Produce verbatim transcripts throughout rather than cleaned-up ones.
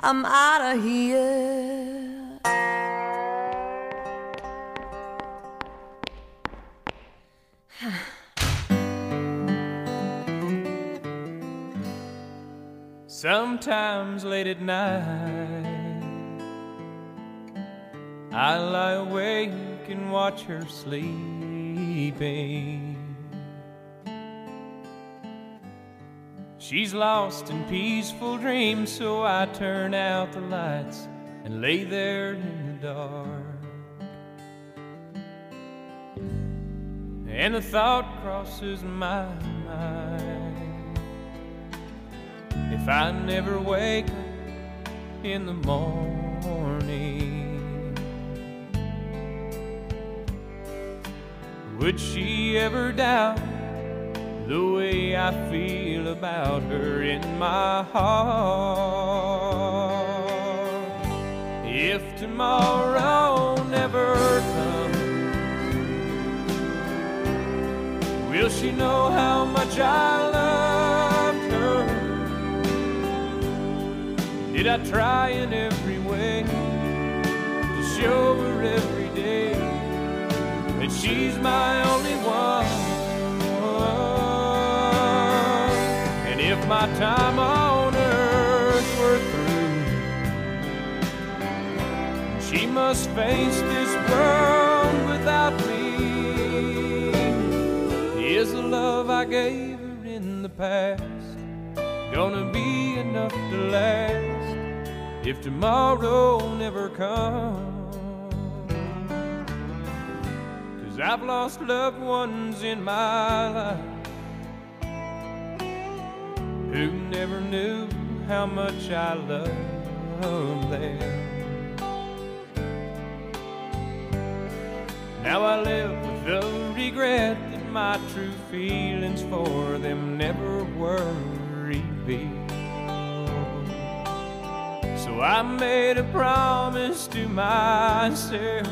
I'm out of here. Sometimes late at night I lie awake and watch her sleeping. She's lost in peaceful dreams, so I turn out the lights and lay there in the dark. And the thought crosses my mind, if I never wake up in the morning, would she ever doubt the way I feel about her in my heart? If tomorrow never comes, will she know how much I loved her? Did I try in every way to show her every day that she's my only one? And if my time on earth were through, she must face this world without me, is the love I gave her in the past gonna be enough to last if tomorrow never comes? 'Cause I've lost loved ones in my life who never knew how much I loved them. Now I live with the regret that my true feelings for them never were revealed. So I made a promise to myself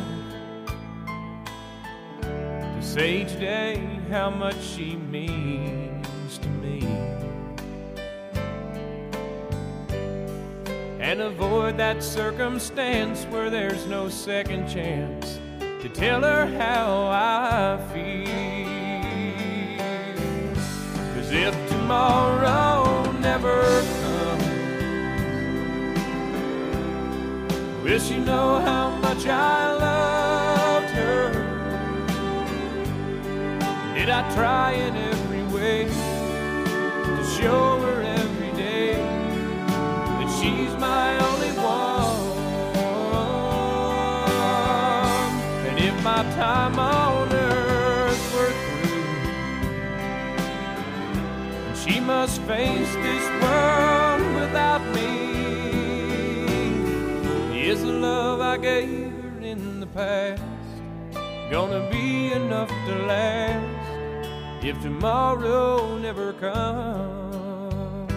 to say each day how much she means to me, and avoid that circumstance where there's no second chance to tell her how I feel. 'Cause if tomorrow never comes, will she know how much I loved her? Did I try in every way to show her every day that she's my only one? And if my time on earth were through, she must face this world without me, is the love I gave her in the past gonna be enough to last if tomorrow never comes?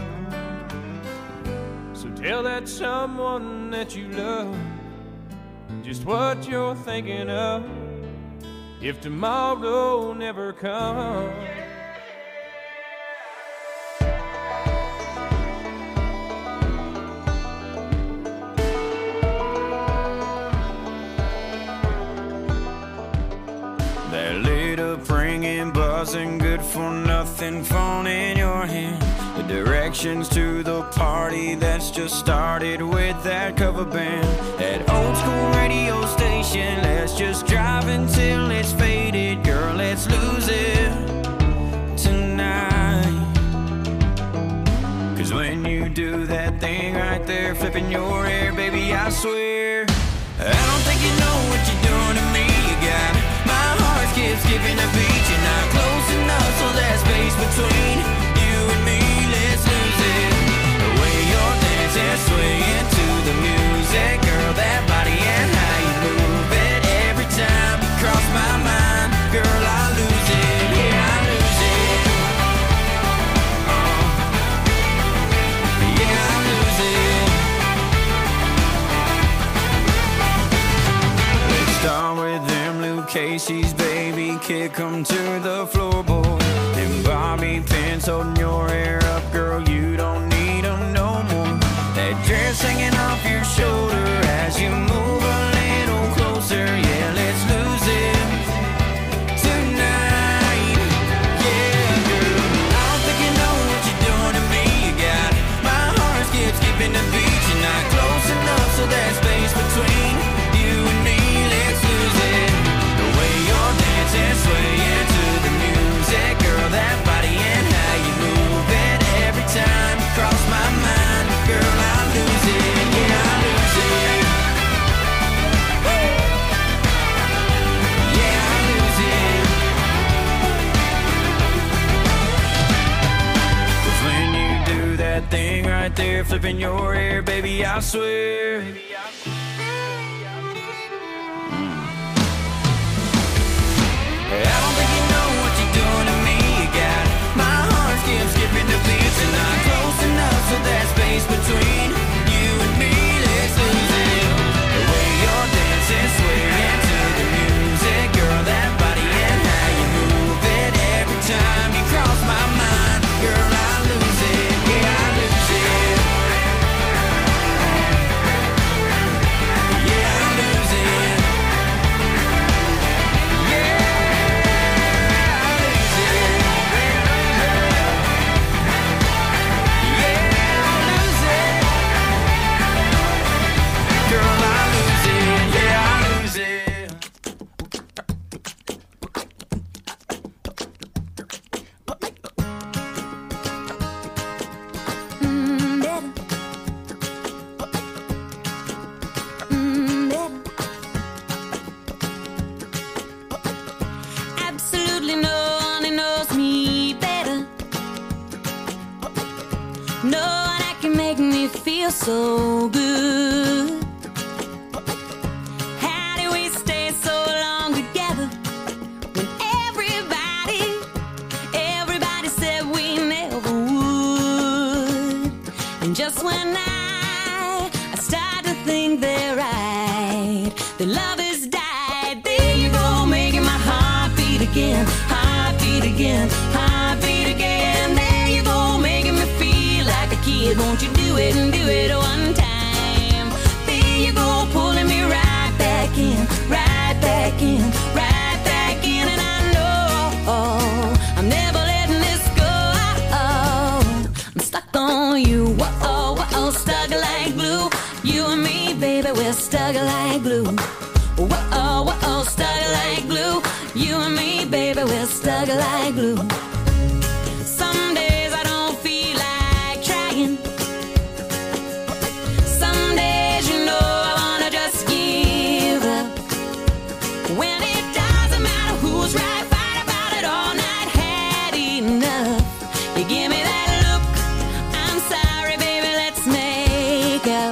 So tell that someone that you love just what you're thinking of if tomorrow never comes. That lit up ringing, buzzing, good for nothing phone in your hand. The directions to the party that's just started with that cover band. That old school radio station, let's just drive until it's faded. Girl, let's lose it tonight. 'Cause when you do that thing right there, flipping your hair, baby, I swear I don't think you know what you're doing to me. You got my heart skips, skipping a beat. You're not close enough, so there's space between you and me. Let's lose it. The way you're dancing, swaying to the music, girl, that body and how you move it. Every time you cross my mind, girl, I lose it. Yeah, I lose it. Oh, yeah, I lose it. Let's start with them Luke Casey's, baby, kick 'em to the floorboard. Them bobby pins holding your hair up, girl, you don't need 'em no more. That dress hanging off right there flipping your hair, baby, I swear. I don't think you know what you're doing to me. You got my heart skip, skipping the beats, and not close enough so that space between you and me. Let's lose it. The way you're dancing, swaying to the music, girl, that body and how you move it. Every time you cross my mind, girl, I lose it. Yeah, I lose it. Yeah, I lose it. Yeah. So good. How do we stay so long together when everybody, everybody said we never would? And just when I, I start to think they're right, the love has died. There you go, making my heart beat again, heart beat again, heart beat again. There you go, making me feel like a kid. Won't you do it and do it one time? There you go, pulling me right back in, right back in, right back in. And I know I'm never letting this go. I'm stuck on you, whoa, whoa, stuck like glue. You and me, baby, we're stuck like glue. Whoa, whoa, stuck like glue. You and me, baby, we're stuck like glue. Some days I don't feel like trying. Some days, you know, I wanna just give up. When it doesn't matter who's right, fight about it all night, had enough. You give me that look, I'm sorry, baby, let's make up.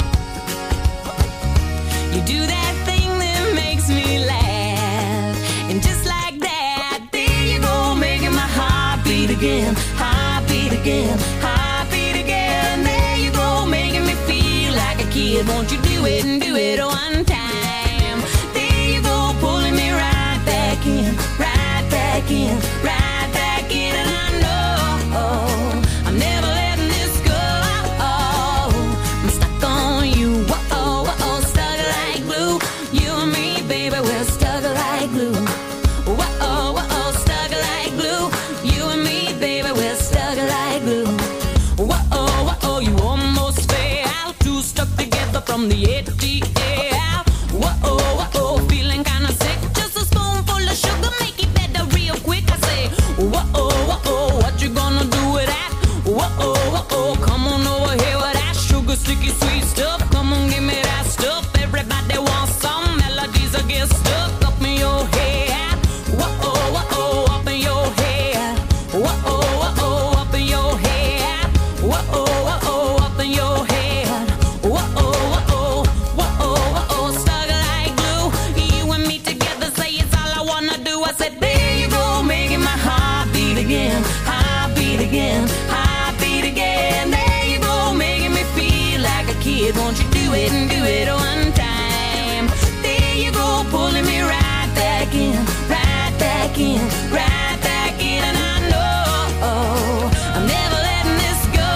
You do that thing that makes me laugh, and just like that, there you go, making my heart beat again, heart beat again, heart beat again. There you go, making me feel like a kid. Won't you do it and do it one time? There you go, pulling me right back in, right back in, right back in. And I know I'm never letting this go. I'm stuck on you, whoa, whoa, stuck like glue. You and me, baby, we're stuck like glue. Whoa, whoa, stuck like glue. You and me, baby, we're stuck like glue. Whoa, whoa, you almost fell, two stuck together from the A T L. Whoa, whoa, feeling kinda sick. Just a spoonful of sugar, make it better real quick. I say, whoa, whoa, what you gonna do with that? Whoa, whoa, come on over here with that sugar, sticky, sweet stuff. Come on, give me that stuff. Everybody wants some melodies that get stuck up in your head. Whoa, whoa, up in your head. Whoa, whoa, up in your head. Whoa, whoa, up in your head. Whoa, whoa, whoa, whoa, stuck like glue. You and me together, say it's all I wanna do. I said, there you go, making my heart beat again, heart beat again, heart beat again. There you go, making me feel like a kid. Won't you do it and do it one time? There you go, pulling me right back in, right back in, right back in. And I know I'm never letting this go.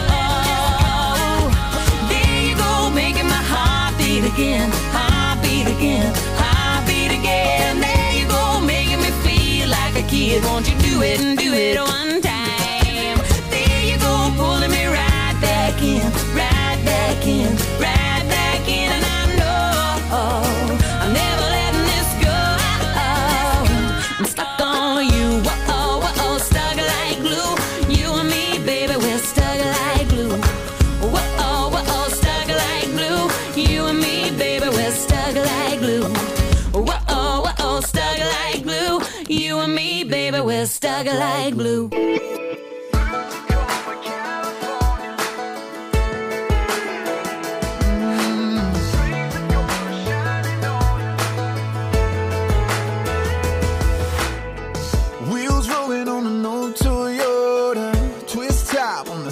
There you go, making my heart beat again, heart beat again, heart beat again. There you go, making me feel like a kid. Won't you do it and do it one time? There you go, pulling me right back in, right back in, right back in. And I know I'm never letting this go. I'm stuck on you, whoa, whoa, stuck like glue. You and me, baby, we're stuck like glue. Whoa, whoa, stuck like glue. You and me, baby, we're stuck like glue. Whoa, whoa, stuck like glue. You and me, baby, we're stuck like glue.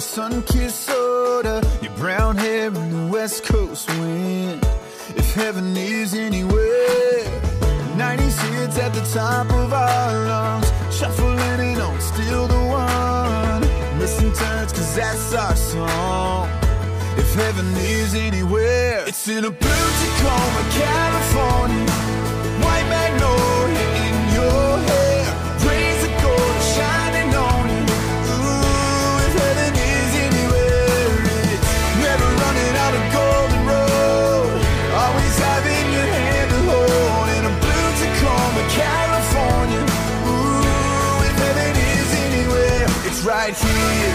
sun-kissed soda, your brown hair in the West Coast wind. If heaven is anywhere, nineties hits at the top of our lungs, shuffling it on, still the one. Missing turns, cause that's our song. If heaven is anywhere, it's in a blue Tacoma, California. White magnolia in your hair, rays of gold shining on you. Ooh, if heaven is anywhere, it's never running out of golden road, always having your hand to hold. In a blue Tacoma, California. Ooh, if heaven is anywhere, it's right here.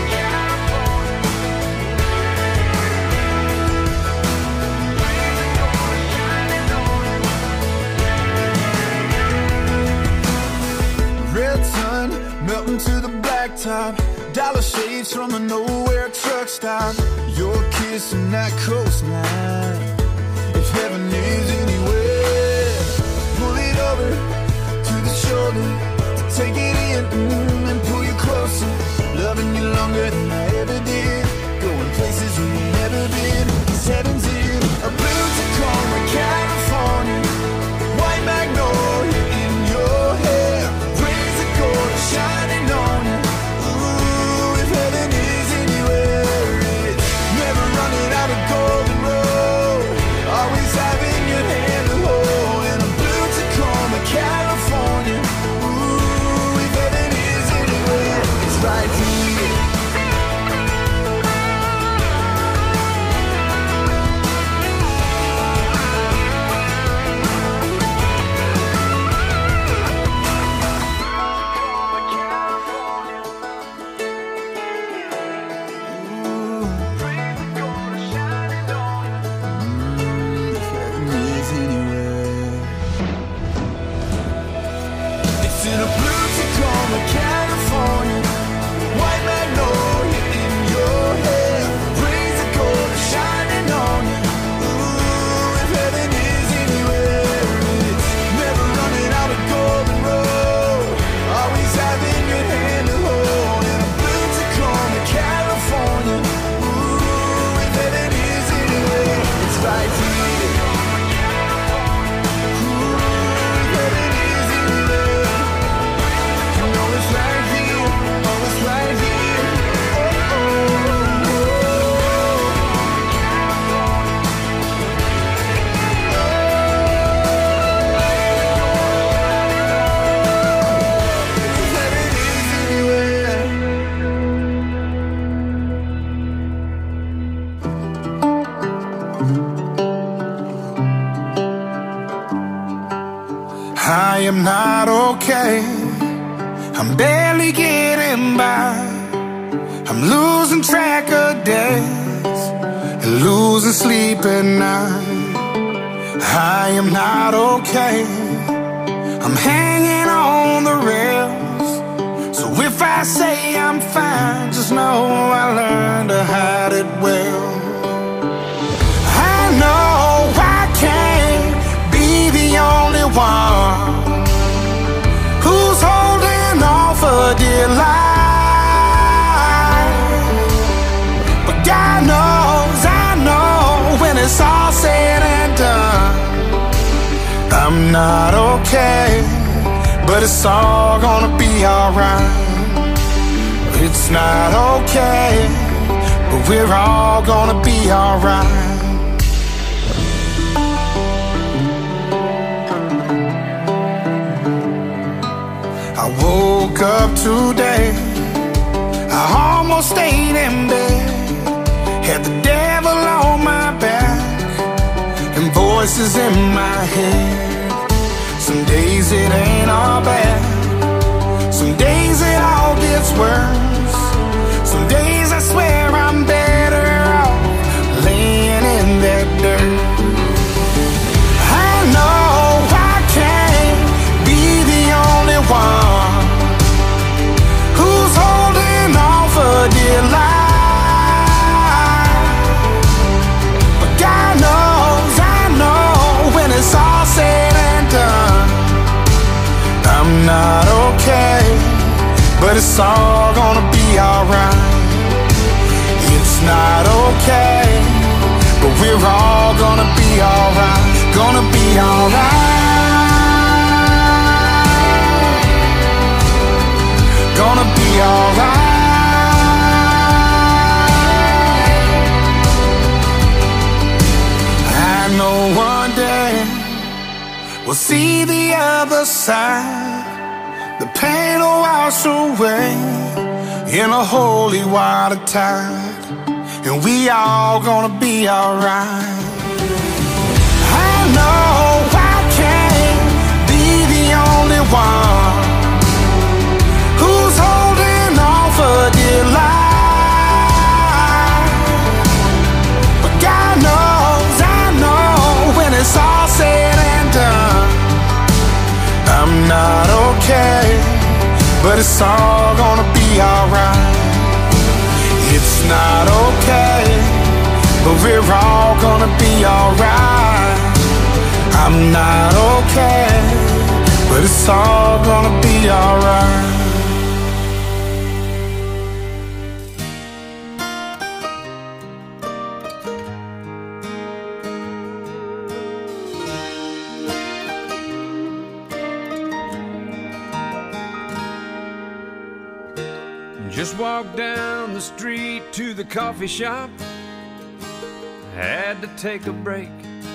Melting to the blacktop, dollar shades from a nowhere truck stop. Your kiss and that coastline. If heaven is anywhere, pull it over to the shoulder to take it in mm, and pull you closer. Loving you longer than I ever did, going places we ain't never been. Cause heaven's in a blue Tacoma, California. White magnolia in your hair, rays of gold shining on you. Ooh, if heaven is anywhere, it's never running out of golden road, always having your hand to hold. In a blue Tacoma, California. Ooh, if heaven is anywhere, it's right here. I am not okay, I'm barely getting by. I'm losing track of days and losing sleep at night. I am not okay, I'm hanging on the rails. So if I say I'm fine, just know I learned to hide it well. I know I can't be the only one who's holding on for dear life. But God knows, I know, when it's all said and done, I'm not okay, but it's all gonna be alright. It's not okay, but we're all gonna be alright. I woke up today, I almost stayed in bed, had the devil on my back and voices in my head. Some days it ain't all bad, some days it all gets worse. Some days I swear I'm better off laying in that dirt. I know I can't be the only one who's holding on for dear life. But God knows, I know, when it's all said and done, I'm not okay, but it's all gonna be alright. alright. Gonna be alright. I know one day we'll see the other side. The pain will wash away in a holy water tide, and we all gonna be alright. I know I can't be the only one who's holding on for dear life, but God knows, I know when it's all said and done, I'm not okay, but it's all gonna be alright. It's not okay, but we're all gonna be alright. I'm not okay, but it's all gonna be alright. Just walked down the street to the coffee shop. Had to take a break.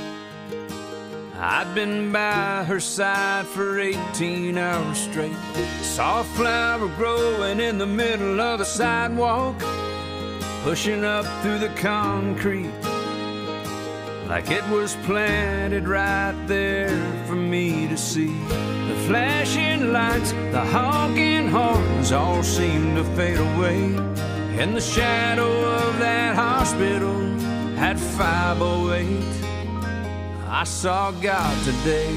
I'd been by her side for eighteen hours straight. Saw a flower growing in the middle of the sidewalk, pushing up through the concrete like it was planted right there for me to see. The flashing lights, the honking horns all seemed to fade away, and the shadow of that hospital had five oh eight. I saw God today.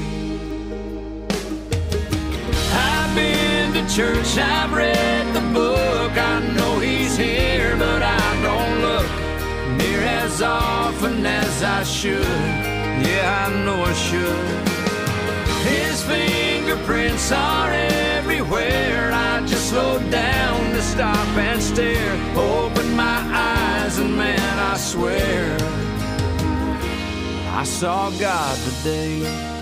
I've been to church, I've read the book, I know He's here, but I don't look near as often as I should. Yeah, I know I should. His fingerprints are everywhere. I just slowed down to stop and stare. Open my eyes and man, I swear I saw God today.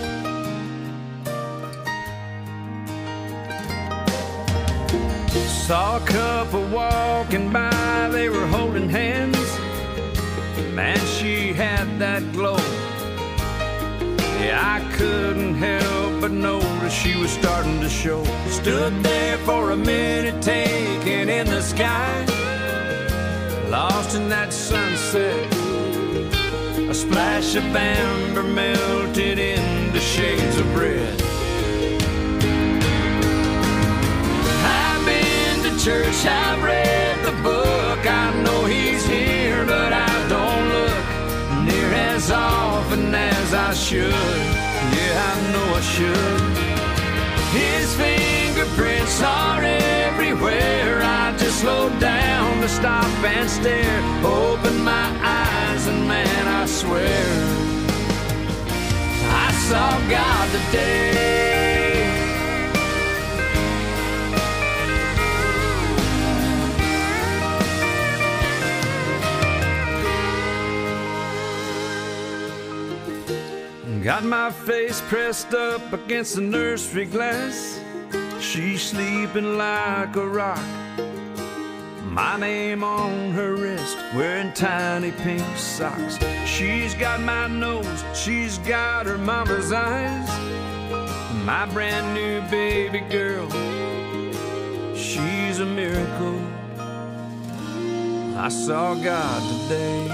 Saw a couple walking by, they were holding hands. Man, she had that glow. Yeah, I couldn't help but notice she was starting to show. Stood there for a minute, taking in the sky, lost in that sunset. A splash of amber melted into shades of red. I've been to church, I've read the book, I know He's here, but I don't look near as often as I should. Yeah, I know I should. His fingerprints are everywhere. I just slowed down to stop and stare. Open my eyes and man, I swear I saw God today. Got my face pressed up against the nursery glass. She's sleeping like a rock. My name on her wrist, wearing tiny pink socks. She's got my nose, she's got her mama's eyes. My brand new baby girl, she's a miracle. I saw God today.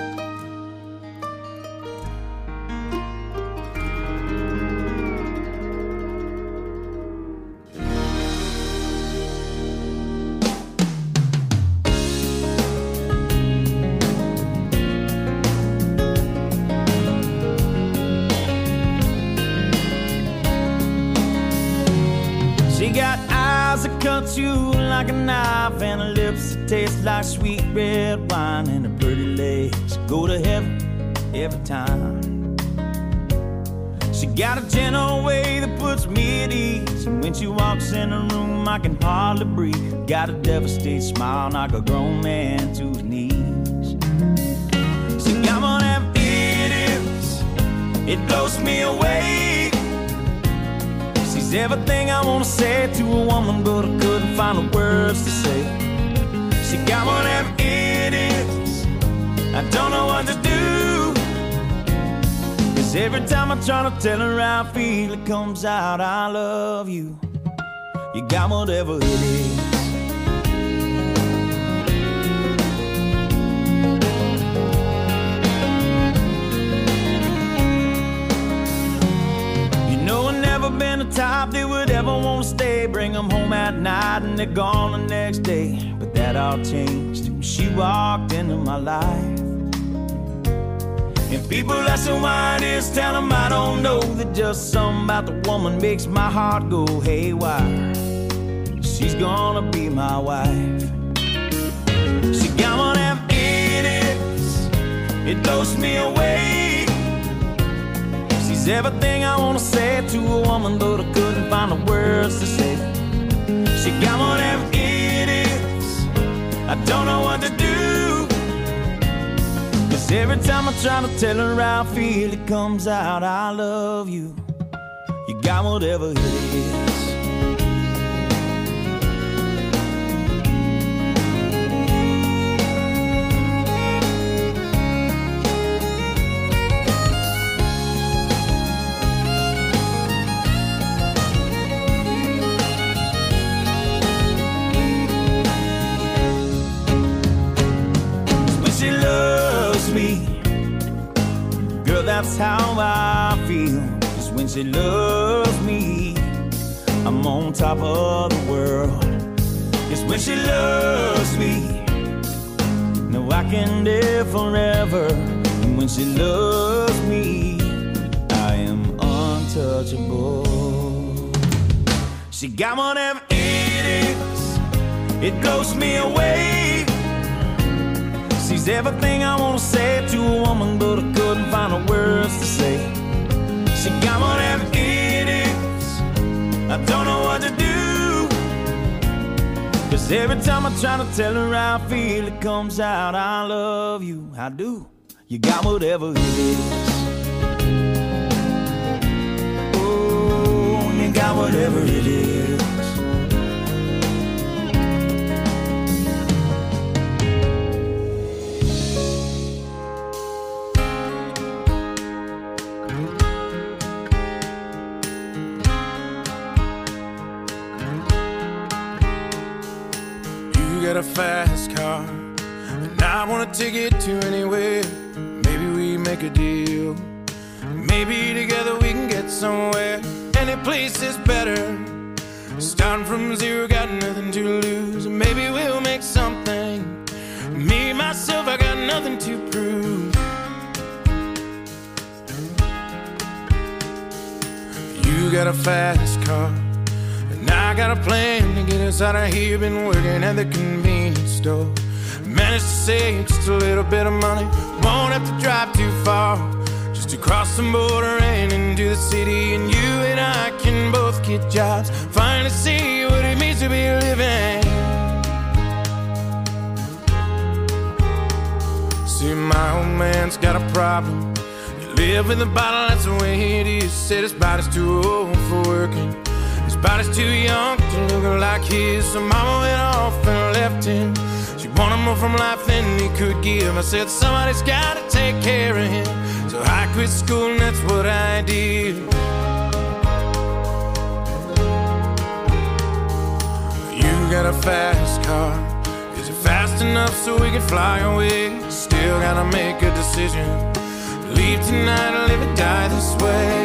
Cuts you like a knife, and her lips that taste like sweet red wine, and her pretty legs go to heaven every time. She got a gentle way that puts me at ease, and when she walks in the room I can hardly breathe. Got a devastated smile, knock a grown man to his knees. So come on, have it is it blows me away. She's everything I wanna say to a woman, but I couldn't find the words to say. She got whatever it is, I don't know what to do. Cause every time I try to tell her how I feel, it comes out, I love you. You got whatever it is. Never been the type that would ever want to stay. Bring them home at night and they're gone the next day. But that all changed when she walked into my life. And people ask me why it is, tell them I don't know. That just something about the woman makes my heart go haywire. She's gonna be my wife. She got whatever it is, it blows me away. She's everything I wanna say to a woman, but I couldn't find the words to say. She got whatever it is, I don't know what to do. Cause every time I try to tell her how I feel, it comes out, I love you. You got whatever it is. That's how I feel. Cause when she loves me, I'm on top of the world. Cause when she loves me, no, I can live forever. And when she loves me, I am untouchable. She got whatever it is, it blows me away. She's everything I wanna say to a woman, but I couldn't find the words to say. She got whatever it is, I don't know what to do. Cause every time I try to tell her how I feel, it comes out, I love you, I do. You got whatever it is. Oh, you got whatever it is. Got a fast car, and I wanna take it to anywhere. Maybe we make a deal. Maybe together we can get somewhere. Any place is better. Starting from zero, got nothing to lose. Maybe we'll make something. Me, myself, I got nothing to prove. You got a fast car, I got a plan to get us out of here. Been working at the convenience store. Managed to save just a little bit of money. Won't have to drive too far, just to cross the border and into the city. And you and I can both get jobs, finally see what it means to be living. See, my old man's got a problem. You live in the bottle, that's the way it is. Said his body's too old for working, his body's too young to look like his. So mama went off and left him. She wanted more from life than he could give. I said somebody's gotta take care of him. So I quit school and that's what I did. You got a fast car, is it fast enough so we can fly away? Still gotta make a decision, leave tonight or live and die this way.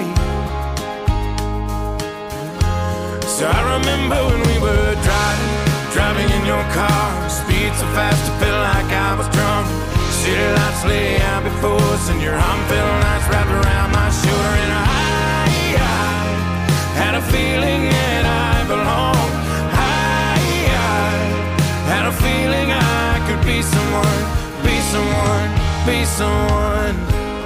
So I remember when we were driving, driving in your car. Speed so fast it felt like I was drunk. City lights lay out before us, and your arm felt nice wrapped around my shoulder. And I, I had a feeling that I belonged. I, I had a feeling I could be someone, be someone, be someone.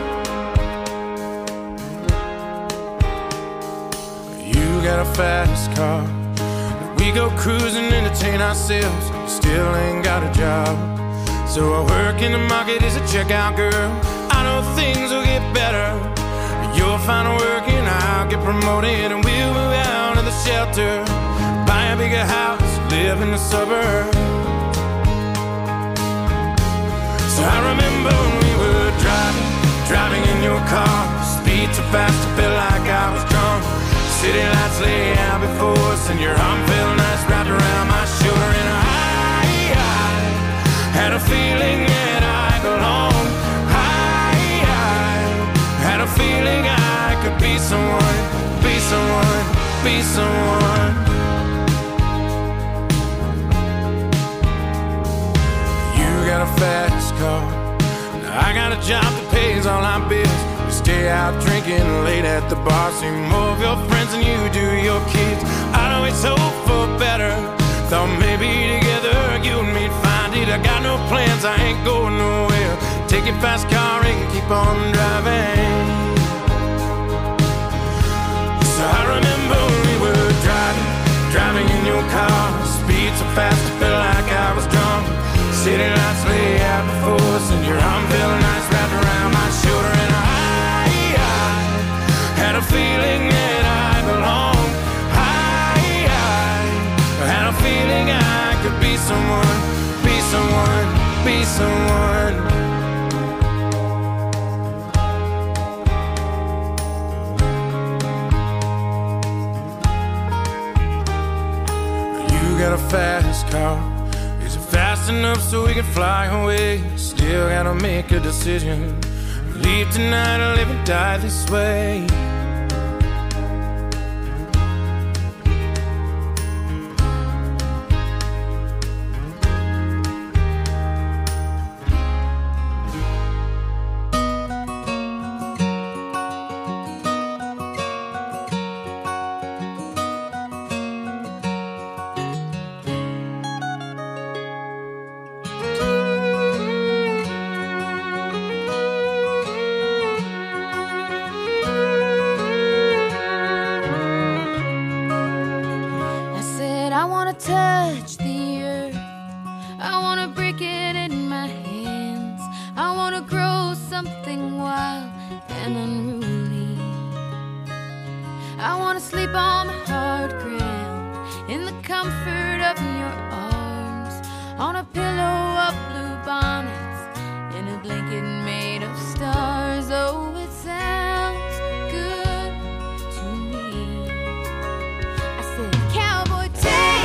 Got a fast car, we go cruising, entertain ourselves. Still ain't got a job, so I work in the market as a checkout girl. I know things will get better. You'll find work and I'll get promoted, and we'll move out of the shelter, buy a bigger house, live in the suburbs. So I remember when we were driving, driving in your car, speed so fast I felt like I was drunk. City lights lay out before us, and your arm felt nice wrapped around my shoulder. And I, I had a feeling that I belonged. I, I had a feeling I could be someone, be someone, be someone. You got a fast car, I got a job that pays all our bills. We stay out drinking late at the bar, see more of your friends than you do your kids. I'd always hope for better, thought maybe together you and me'd find it. I got no plans, I ain't going nowhere. Take your fast car and keep on driving. So I remember when we were driving, driving in your car, speed so fast I felt like I was drunk. City lights lay out before us, and your arm felt nice wrapped around my shoulder. And I, I had a feeling that I belonged. I, I had a feeling I could be someone, be someone, be someone. You got a fast car, fast enough so we can fly away. Still gotta make a decision, leave tonight or live and die this way. Touch the earth, I wanna break it in my hands. I wanna grow something wild and unruly. I wanna sleep on the hard ground in the comfort of your arms, on a pillow of blue bonnets, in a blanket made of stars. Oh, it sounds good to me. I said, cowboy, take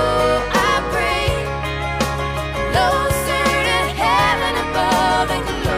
closer to heaven above and closer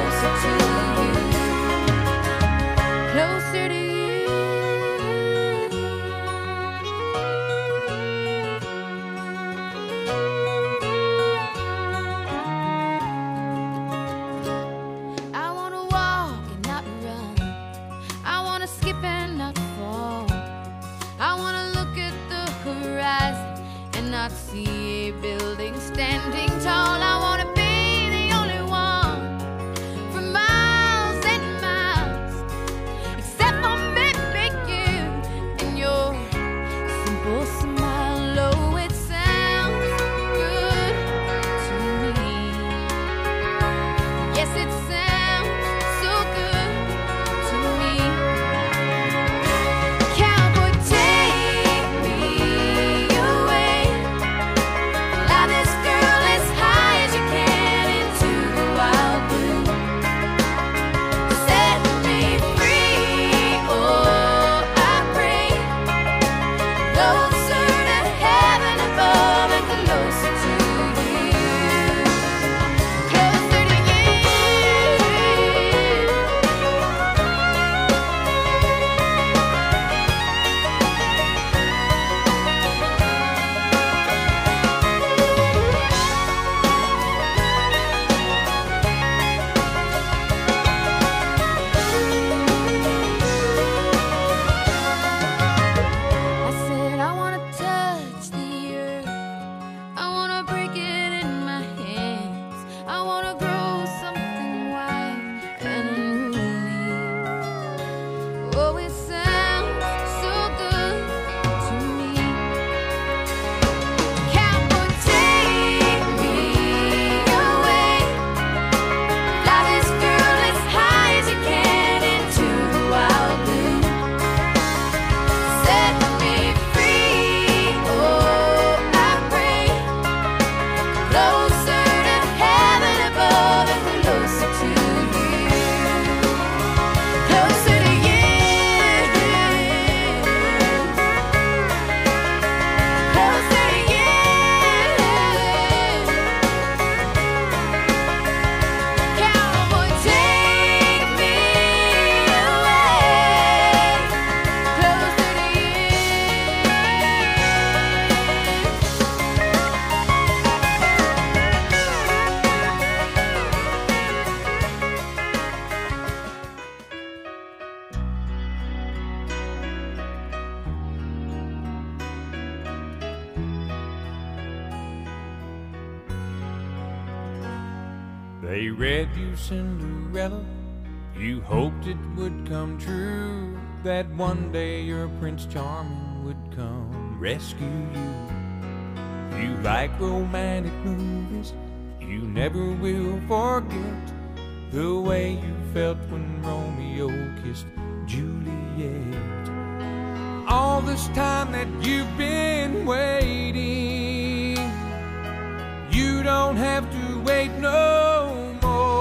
They read you Cinderella, you hoped it would come true, that one day your Prince Charming would come rescue you. You like romantic movies, you never will forget the way you felt when Romeo kissed Juliet. All this time that you've been waiting, you don't have to wait no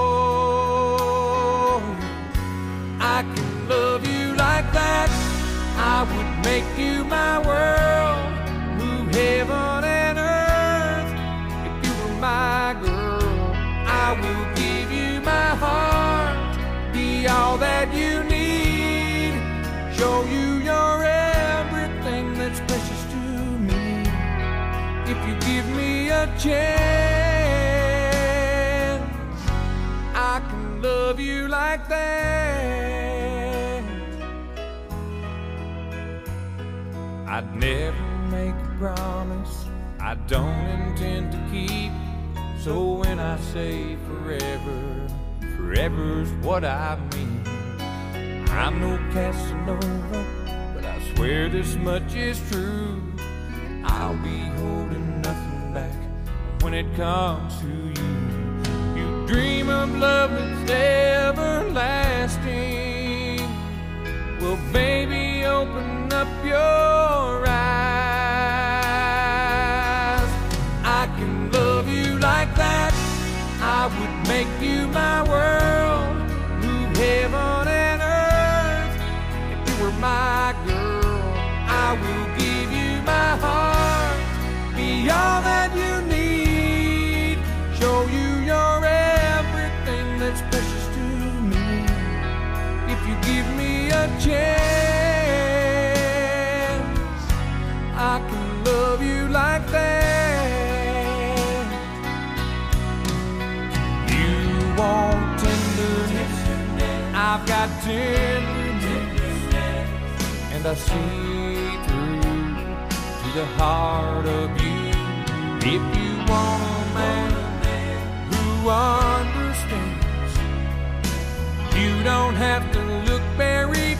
more. I can love you like that, I would make you my world, move heaven and earth. If you were my girl, I will give you my heart, be all that you need, show you your everything that's precious to me. If you give me a chance, I can love you like that. I'd never make a promise I don't intend to keep, so when I say forever, forever's what I mean. I'm no Casanova, but I swear this much is true, I'll be holding nothing back when it comes to you. You dream of love that's everlasting, well baby, open up your eyes. I can love you like that, I would make you my world, move heaven and earth. If you were my girl, I will give you my heart, be all that you need, show you your everything that's precious to me. If you give me a chance, I can love you like that. You want tenderness, I've got tenderness, and I see through to the heart of you. If you want a man who understands, you don't have to look very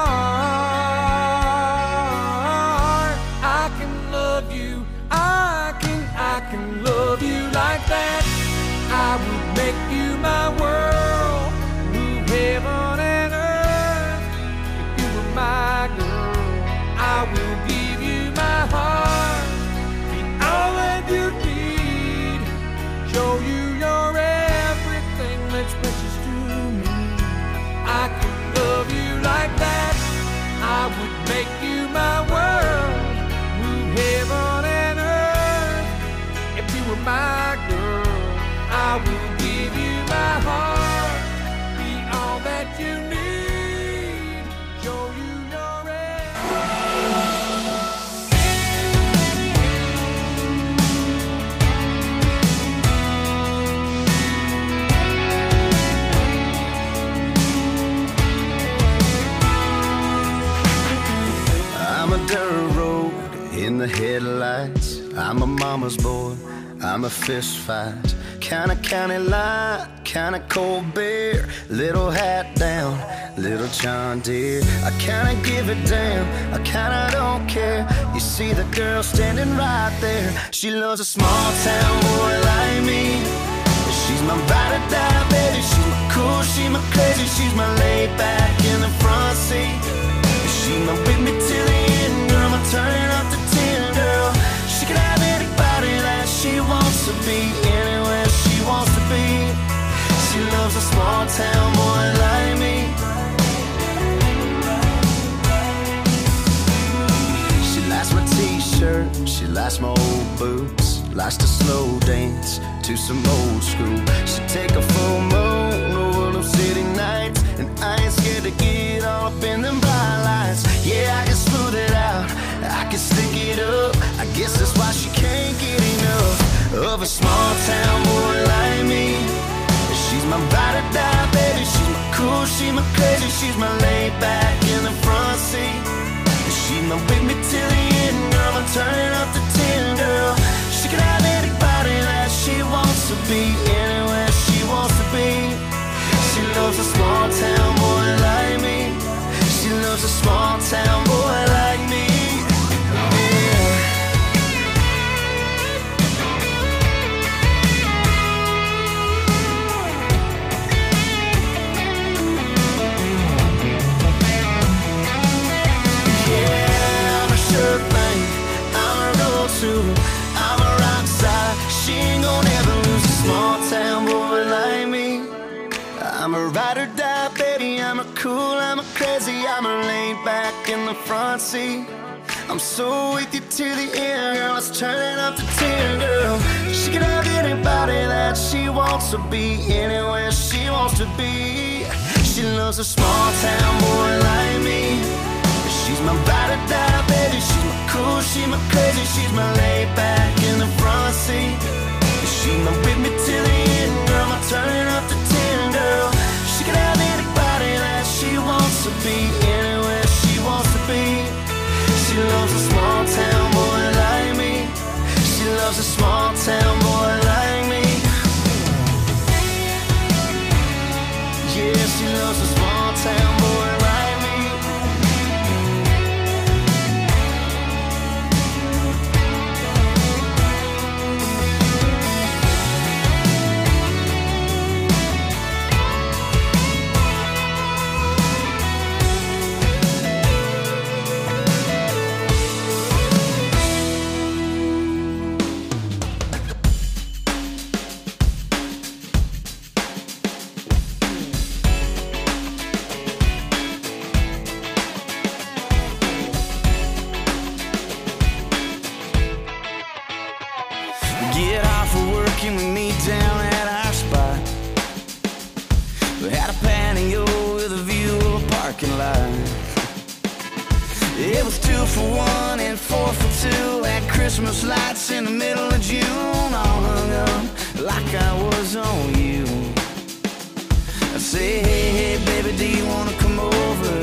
far. I can love you, I can, I can love you like that. I would make you my world, move heaven and earth. If you were my girl, I will give you my heart, be all that you need, show you your everything that's precious to me. I can love you like that, I would make you my world, move heaven and earth. If you were my girl, I will give you my heart, be all that you need, show you your I'm a dirt road in the headlights, I'm a mama's boy, I'm a fist fight, kinda county line, kinda cold beer, little hat down, little John Deere. I kinda give a damn, I kinda don't care. You see the girl standing right there, she loves a small town boy like me. She's my ride or die, baby, she's my cool, she's my crazy, she's my laid back in the front seat. She's my with me till the end, girl, my turning up to ten, girl. She can have anybody that she wants to be, anywhere she wants to be. She loves a small town boy like me. She likes my t-shirt, she likes my old boots, likes to slow dance to some old school. She take a full moon over them city nights, and I ain't scared to get all up in them bright lights. Yeah, I can smooth it out, I can stick it up. I guess that's why she can't get enough of a small town boy like me. She's my ride or die, baby, she's my cool, she's my crazy, she's my laid back in the front seat. She's my with me till the end, girl, I'm turning up to ten, girl. She can have anybody that she wants to be, anywhere she wants to be. loves a small town boy like me. She loves a small town boy like me. I'm a rock star. She ain't gonna ever lose a small town boy like me. I'm a ride or die, baby. I'm a cool, I'm a crazy. I'm a laid back in the front seat. I'm so with you to the end, girl. Let's turn it up to ten, girl. She can have anybody that she wants to be, anywhere she wants to be. She loves a small town boy like me. She's my ride or die, baby. She's my cool, she's my crazy. She's my laid back in the front seat. She's my with me till the end, girl. I'm turning up to ten, girl. She can have anybody that she wants to be, anywhere she wants to be. She loves a small town boy like me. She loves a small town boy like me. Yeah, she loves a small town boy like me. Get off of work and we meet down at our spot. We had a patio with a view of a parking lot. It was two for one and four for two. Had Christmas lights in the middle of June, all hung up like I was on you. I say, hey, hey, baby, do you wanna come over?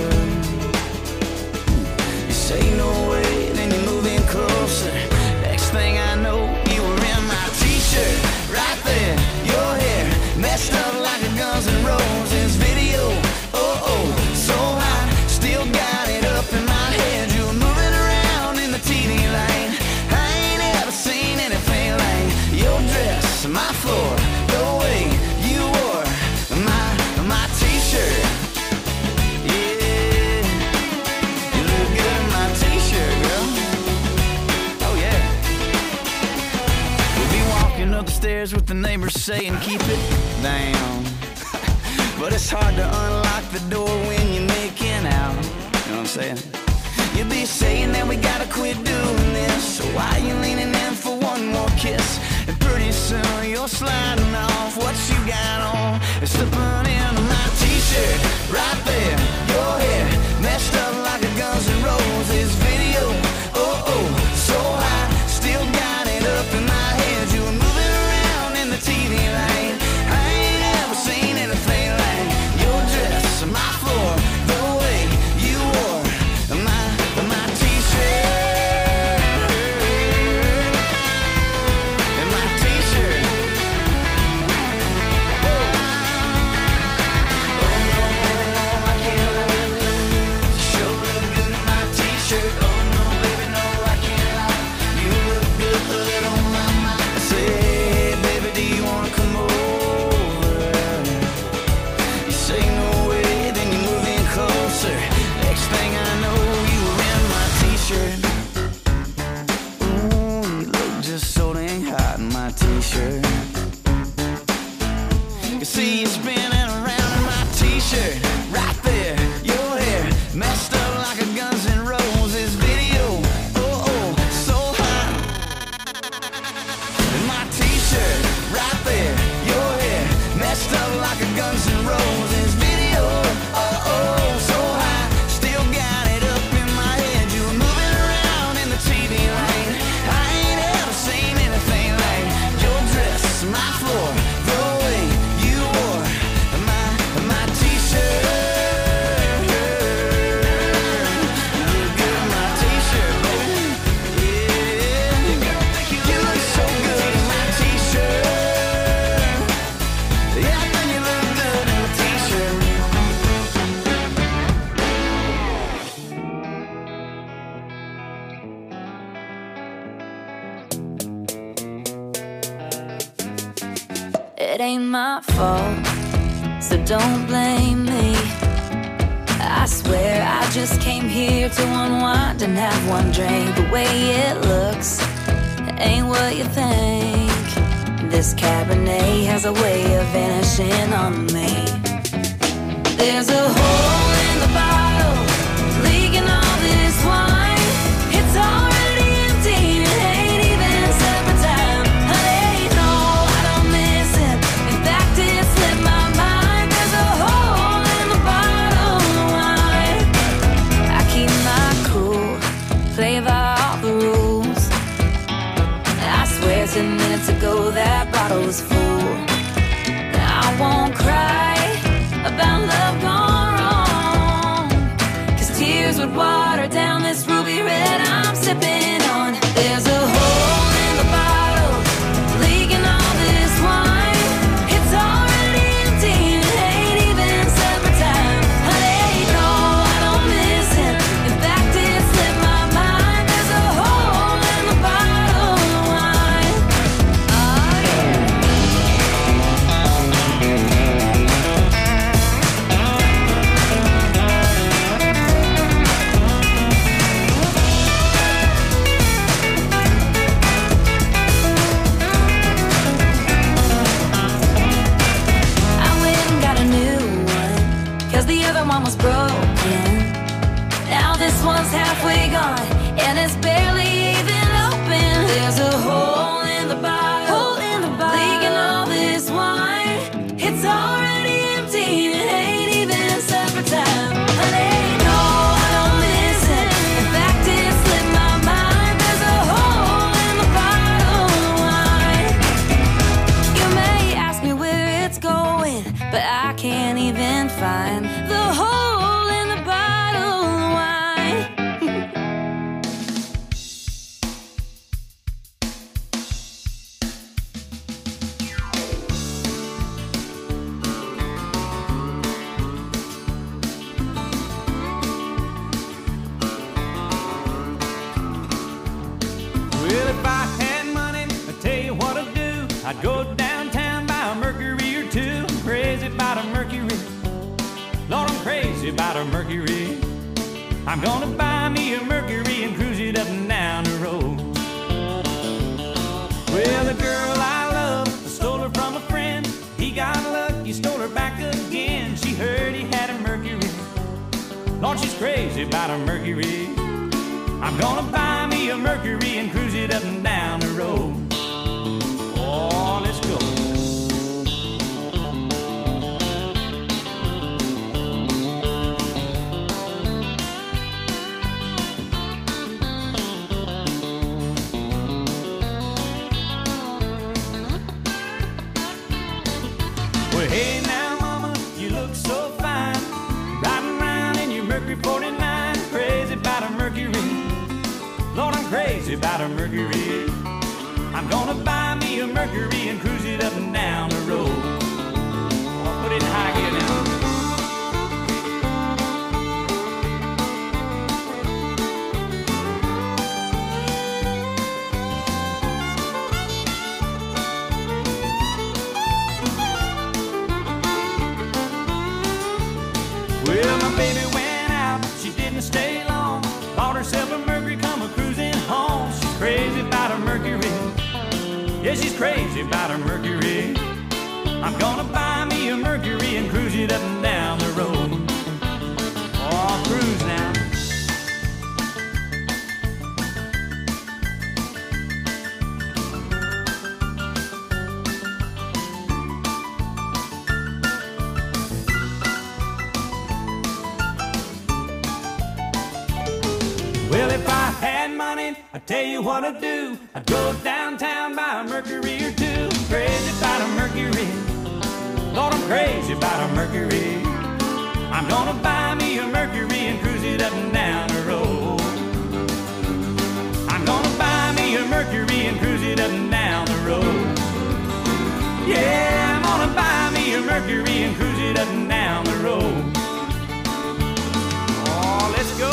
You say no way, then you move in closer. Next thing I know, you were in my t-shirt, right there. Your hair messed up like a Guns N' Roses video. Oh, oh, so hot, still got it up in my head. You were moving around in the T V lane. I ain't ever seen anything like your dress, my floor, the way you wore my, my t-shirt. Yeah, you look good in my t-shirt, girl. Oh, yeah. We'll be walking up the stairs with the neighbors saying, keep it down. But it's hard to unlock the door when you're making out. You know what I'm saying? You'll be saying that we gotta quit doing this. So why you leaning in for one more kiss? And pretty soon you're sliding off what you got on and slipping into my t-shirt. Right there, your hair messed up like a Guns N' Roses video. Oh, oh, so high, still got it up in my head. You were moving around in the T V lane. I ain't ever seen anything like your dress, my floor, the way you wore my, my t-shirt. And my t-shirt. my fault, so don't blame me. I swear I just came here to unwind and have one drink. The way it looks ain't what you think. This Cabernet has a way of vanishing on me. There's a hole in the bottle, leaking all this wine. It's already empty, it ain't even supper time. Honey, no, I don't miss it. In fact, it slipped my mind. There's a hole in the bottle of wine. I keep my cool, play by all the rules. I swear ten minutes ago that bottle was full. I won't cry about love gone wrong, 'cause tears would water down this ruby red I'm sipping on. There's a hole in the bottle, leaking all this wine. It's already empty, it ain't even supper time. Honey, no, I don't miss it. In fact, it slipped my mind. There's a hole in the bottle of wine. Oh, yeah. I went and got a new one, 'cause the other one was broken. Now this one's halfway gone, and it's barely even open. There's a hole in the bottle, hole in the bottle, leaking all this wine. It's already empty, it ain't even supper time. Honey, no, I don't miss it. In fact, it slipped my mind. There's a hole in the bottle of wine. You may ask me where it's going, but I can't even find the hole in the bottle of wine. Well, if I had money, I'd tell you what I'd do. I'd go downtown, buy a Mercury or two. I'm crazy about a Mercury. Lord, I'm crazy about a Mercury. I'm gonna buy me a Mercury and cruise it up and down the road. Well, the girl I love, I stole her from a friend. He got lucky, stole her back again. She heard he had a Mercury. Lord, she's crazy about a Mercury. I'm gonna buy me a Mercury and cruise it up and down the road. Oh, let's go. Well, hey now, mama, you look so fine, riding around in your Mercury forty-nine. Crazy about a Mercury. Lord, I'm crazy about a Mercury. I'm gonna buy me a Mercury and cruise it up and down the road. I'll put it in high gear now. Well, my baby went out, she didn't stay long. Bought herself a Mercury, come a cruising home. She's crazy about a Mercury. Yeah, she's crazy about a Mercury. I'm gonna buy me a Mercury and cruise it up and down the road. Oh, I'll cruise now. Well, if I had money, I'd tell you what I'd do. I'd go downtown, buy a Mercury or two. Crazy about a Mercury. Lord, I'm crazy about a Mercury. I'm gonna buy me a Mercury and cruise it up and down the road. I'm gonna buy me a Mercury and cruise it up and down the road. Yeah, I'm gonna buy me a Mercury and cruise it up and down the road. Oh, let's go.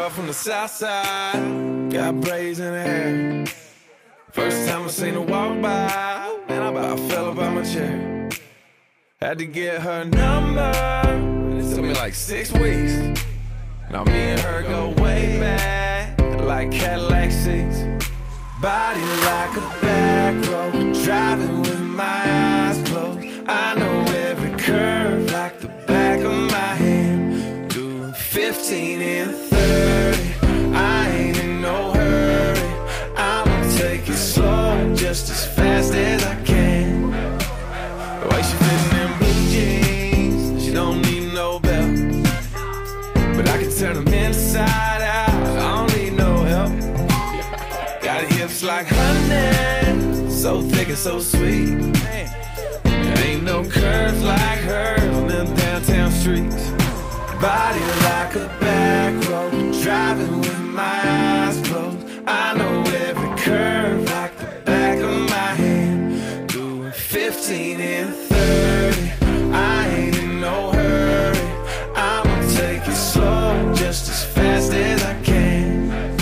girl from the south side, got braids in her hair. First time I seen her walk by, man, I about fell about my chair. Had to get her number, it took me like six weeks. Now me and her go way back, like Cadillac seats. Body like a back road, driving with my eyes closed. I know every curve like the back of my hand. Doing fifteen and thirty, I ain't in no hurry. I'ma take it slow, just as fast as I can. The way she fitting in blue jeans, she don't need no belt. But I can turn them inside out, I don't need no help. Got hips like honey, so thick and so sweet. There ain't no curves like hers on them downtown streets. Body like a back road, driving with my eyes closed. I know every curve like the back of my hand. Doing fifteen and thirty, I ain't in no hurry. I'ma take it slow, just as fast as I can.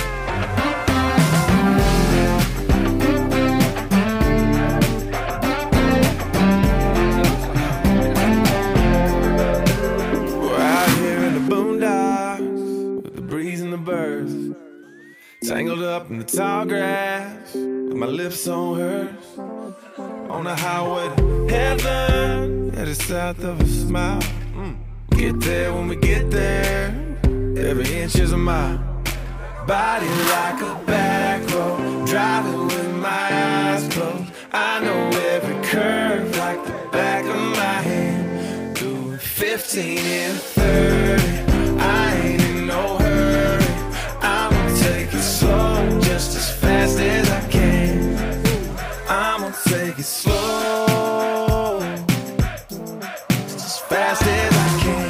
Tangled up in the tall grass, with my lips on hers. On the highway to heaven, headed south of a smile. Mm. We get there when we get there, every inch is a mile. Body like a back road, driving with my eyes closed. I know every curve like the back of my hand. Doing fifteen and thirty, I ain't in no hurry. I'ma take it slow, just as fast as I can. I'ma take it slow, just as fast as I can.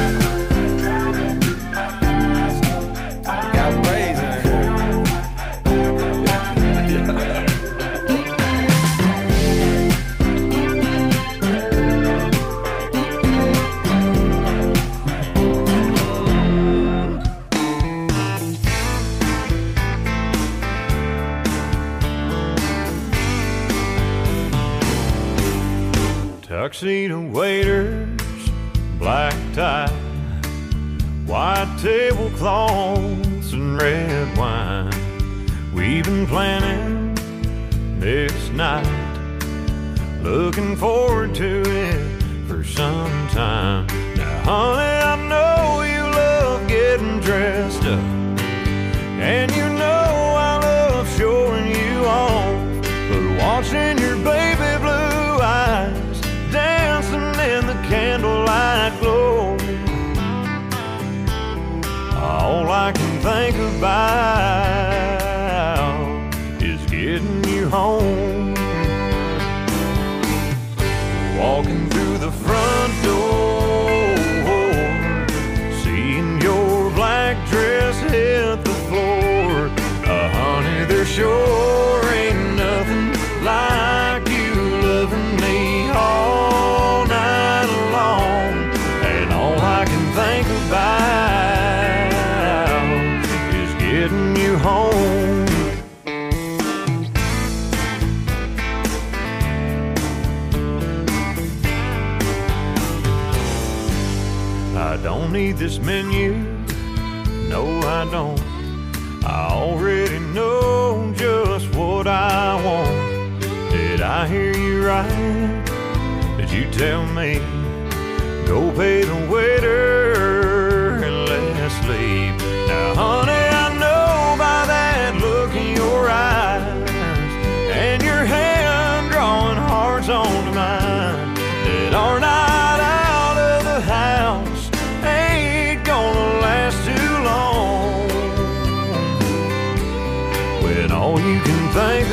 Got braids in her. Tuxedo waiters, black tie, white tablecloths and red wine. We've been planning this night, looking forward to it for some time. Now, honey, I know you love getting dressed up, and you know I love showing you off, but watching your baby blue eyes dancing in the candlelight glow, all I can think about is getting you home. Walking through the front door, seeing your black dress hit the floor. Uh, honey, there sure ain't nothing like you loving me all night long. And all I can think about is getting you home. I don't need this menu, no I don't. I already know just what I want. Did I hear you right? Did you tell me go pay the waiter and let's leave? Now honey, I know by that look in your eyes and your hand drawing hearts onto mine that our night out of the house ain't gonna last too long, when all you can think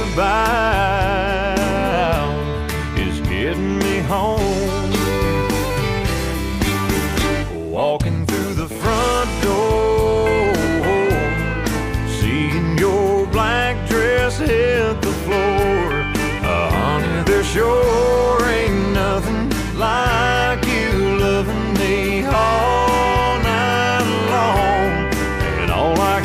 about is getting me home. Walking through the front door, seeing your black dress hit the floor. Uh, honey, there sure ain't nothing like you loving me all night long. And all I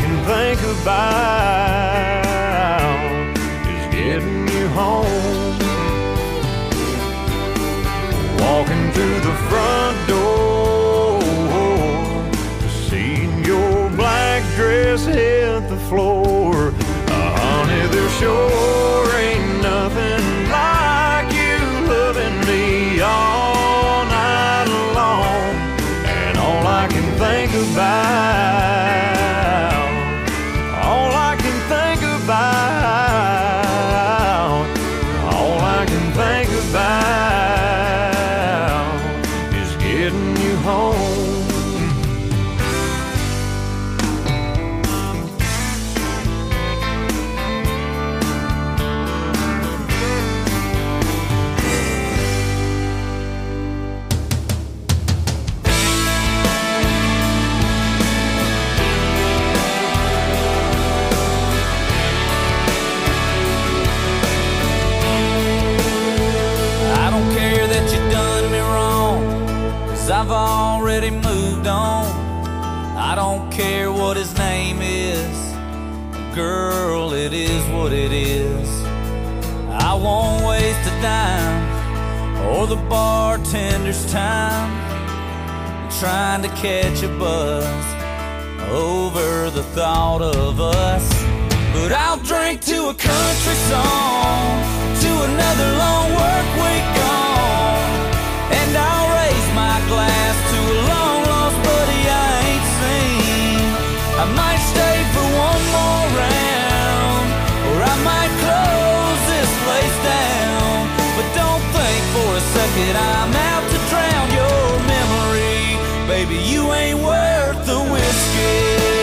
sure ain't nothing like you loving me all night long. And all I can think about, all I can think about, all I can think about is getting you home. I've already moved on. I don't care what his name is. Girl, it is what it is. I won't waste a dime or the bartender's time trying to catch a buzz over the thought of us. But I'll drink to a country song, to another long work week gone, and I'll raise my glass to a long lost buddy I ain't seen. I might stay for one more round, or I might close this place down. But don't think for a second I'm out to drown your memory. Baby, you ain't worth the whiskey.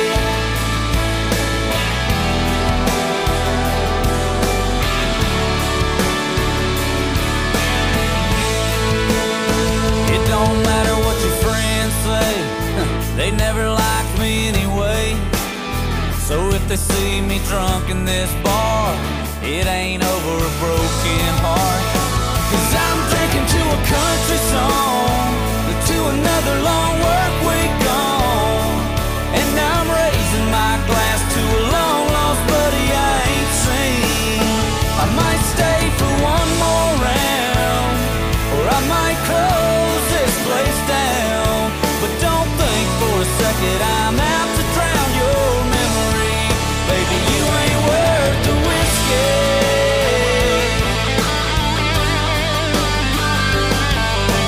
Don't matter what your friends say, they never liked me anyway. So if they see me drunk in this bar, it ain't over a broken heart. Cause I'm drinking to a country song, to another long work week gone, and I'm raising my glass to a long lost buddy I ain't seen. I might stay for one more round, or I might close this place down. But don't think for a second I'm out to drown your memory. Baby, you ain't worth the whiskey.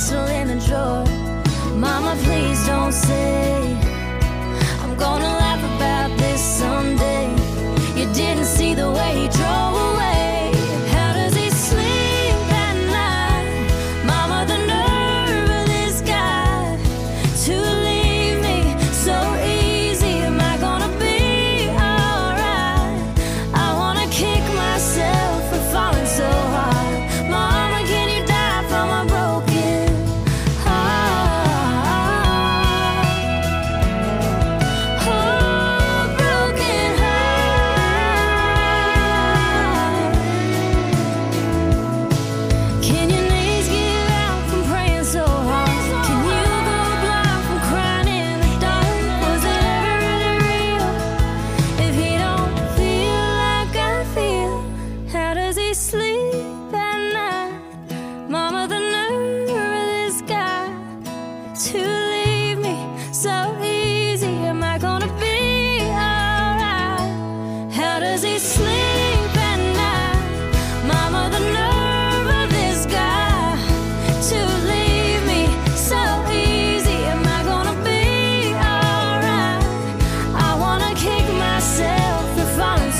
pistol in the drawer. Mama, please don't say